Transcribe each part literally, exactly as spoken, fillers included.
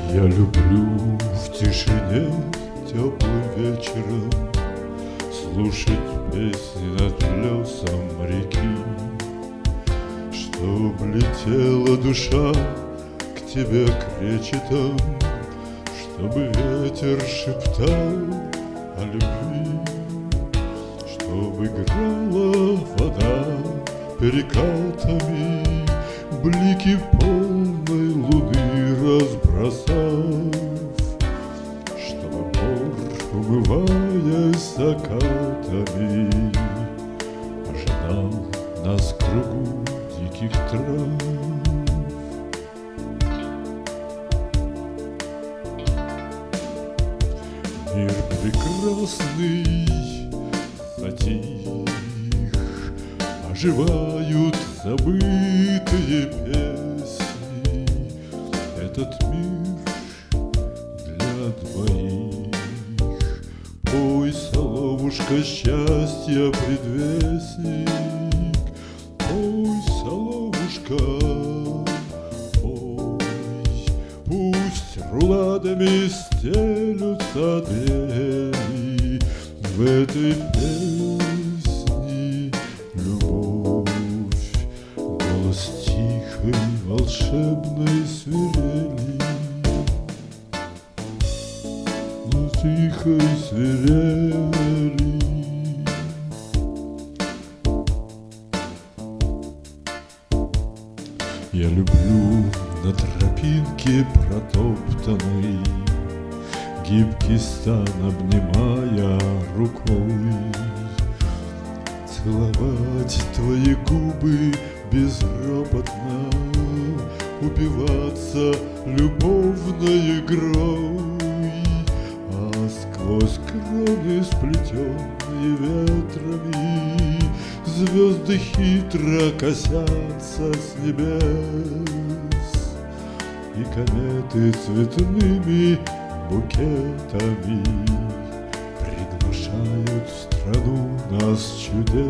Я люблю в тишине теплым вечером слушать песни над плесом реки, чтоб летела душа к тебе кречетом, чтобы ветер шептал о любви, чтоб играла вода перекатами, блики полной луны разбросав, чтобы мор, умываясь закатами, ожидал нас в кругу диких трав. Мир прекрасный затих, оживают забытые песни. Этот мир для двоих. Пой, соловушка, счастья предвестник. Пой, соловушка, пой. Пусть руладами стелются двери в этой песне любовь. Голос тихой волшебной свирели, голос тихой свирели. Я люблю на тропинке протоптанной гибкий стан, обнимая рукой, целовать твои губы безропотно, упиваться любовной игрой, а сквозь кроны, сплетенные ветрами, звезды хитро косятся с небес, и кометы цветными букетами приглашают в страну нас чудес.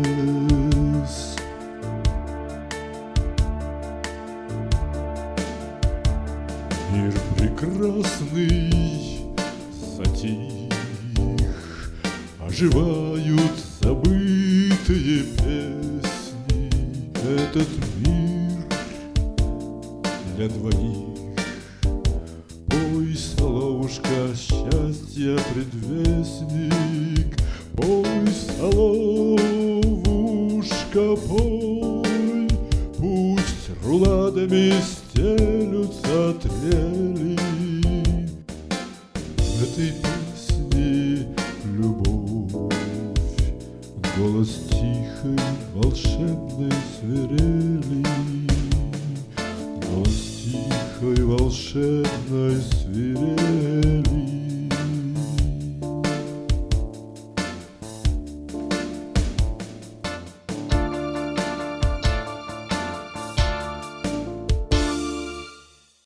Мир прекрасный затих, оживают забытые песни. Этот мир для двоих. Пой, соловушка, счастья предвестник. Пой, соловушка, пой. Пусть руладами стелются трели в этой песне любовь. Голос тихой волшебной свирели, голос тихой волшебной свирели.